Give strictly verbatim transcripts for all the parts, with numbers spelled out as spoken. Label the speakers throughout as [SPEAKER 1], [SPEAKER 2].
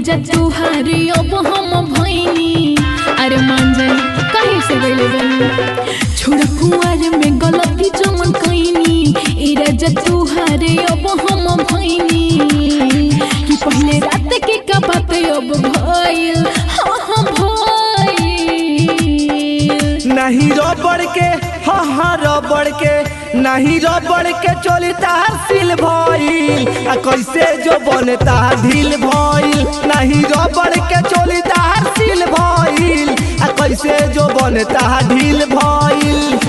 [SPEAKER 1] राजा तुहारे अब हम भैनी अरे मान जाए कहीं से गइले बनी छोड़ कुआर में गलती जमन कइनी ए राजा तुहारे अब हम भैनी कि पहले रात के का बात अब भइल हाँ हाँ भइल
[SPEAKER 2] नहीं रबड़ के हाँ हाँ रबड़ के नहीं रबड़ के चोली तार सिल भइल आ कैसे जो बनता ढील भइल नहीं रबड़ के चोली तार सिल भइल आ कैसे जो बनता ढील भइल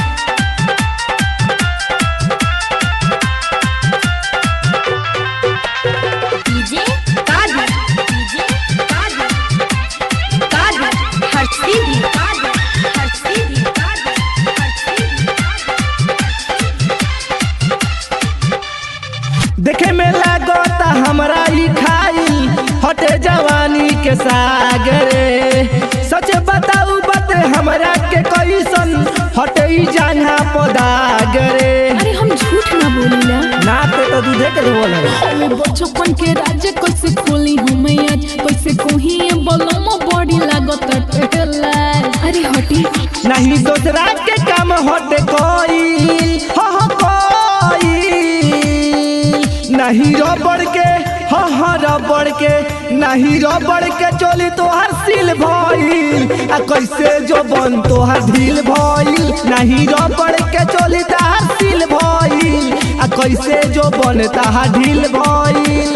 [SPEAKER 3] डीजे कादर डीजे कादर कादर हर सीधी कादर हर सीधी कादर हर सीधी
[SPEAKER 2] देखे में लागता हमरा ई खाइल हटे जवानी के सागरे सच बताऊ बते हमरा के कैसन हटे ई जाना पदागरे
[SPEAKER 1] अरे हम झूठ ना बोलिला
[SPEAKER 2] ना ते तो दूधे के बोल
[SPEAKER 1] हमें बचपन के राज कैसे खोली हमें आज कैसे कोही बलम बॉडी लागत ठेला अरे हटी
[SPEAKER 2] नहीं दूसरा के काम हटे कोई हो हो कोई नहीं रबड़ के हो हो रबड़ के नहीं रबड़ के चोली तोहर सिल भइल आ कैसे जो बन तोहर ढील भइल नहीं रबड़ के चोली तोहर सिल भइल आ कैसे जो बन तोहर ढील भइल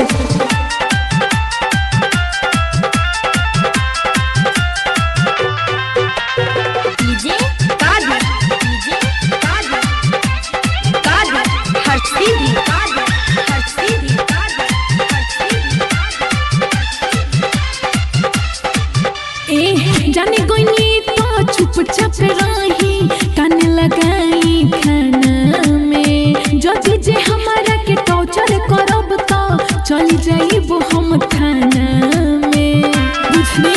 [SPEAKER 3] डीजे कादर डीजे कादर कादर हर सीधी कादर हर सीधी कादर हर सीधी
[SPEAKER 1] ए जाने गोइनी तो चुपचाप रही कान लगाई खाना में जदि जे हमारा के टॉर्चर करब तो चली जाइब हम थाना में बुझनी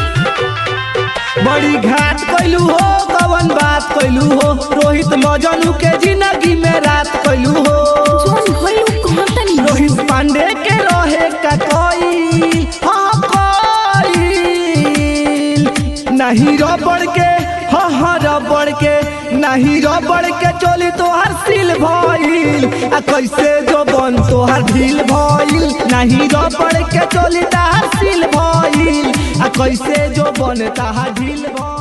[SPEAKER 2] बड़ी घाट कैलू हो कवन बात कैलू हो रोहित मजनू के जिंदगी में रात कैलू हो
[SPEAKER 1] जोन भइल कहतनी
[SPEAKER 2] रोहित पांडे के रहे का कोई हाँ कोई नहीं रबड़ के हाँ हाँ रबड़ के नहीं रबड़ के चोली तोहर सिल भइल आ कैसे जो बन तोहर ढील भइल नहीं रबड़ के चोली तोहर सिल भइल आ कैसे जो बन तोहर ढील भइल।